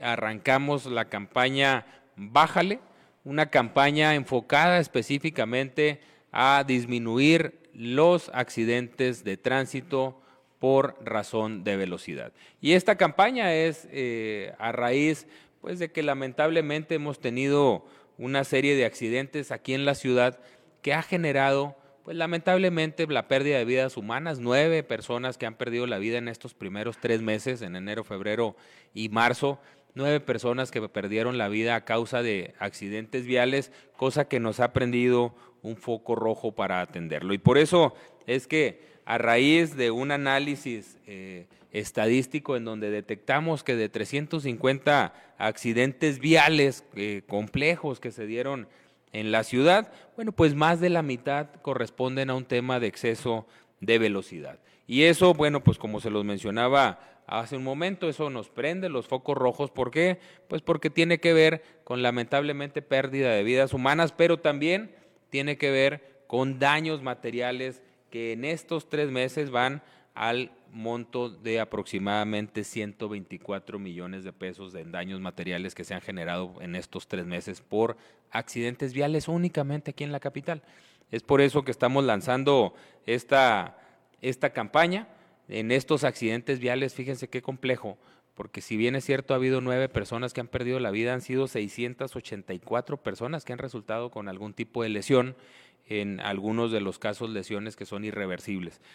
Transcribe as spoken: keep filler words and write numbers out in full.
arrancamos la campaña Bájale, una campaña enfocada específicamente a disminuir los accidentes de tránsito por razón de velocidad. Y esta campaña es eh, a raíz pues, de que lamentablemente hemos tenido una serie de accidentes aquí en la ciudad que ha generado, pues lamentablemente, la pérdida de vidas humanas. Nueve personas que han perdido la vida en estos primeros tres meses, en enero, febrero y marzo. Nueve personas que perdieron la vida a causa de accidentes viales, cosa que nos ha prendido un foco rojo para atenderlo. Y por eso es que a raíz de un análisis eh, estadístico en donde detectamos que de trescientos cincuenta accidentes viales eh, complejos que se dieron en la ciudad, bueno, pues más de la mitad corresponden a un tema de exceso de velocidad. Y eso, bueno, pues como se los mencionaba hace un momento, eso nos prende los focos rojos. ¿Por qué? Pues porque tiene que ver con lamentablemente pérdida de vidas humanas, pero también tiene que ver con daños materiales que en estos tres meses van al monto de aproximadamente ciento veinticuatro millones de pesos en daños materiales que se han generado en estos tres meses por accidentes viales únicamente aquí en la capital. Es por eso que estamos lanzando esta, esta campaña. En estos accidentes viales, fíjense qué complejo, porque si bien es cierto ha habido nueve personas que han perdido la vida, han sido seiscientas ochenta y cuatro personas que han resultado con algún tipo de lesión, en algunos de los casos lesiones que son irreversibles.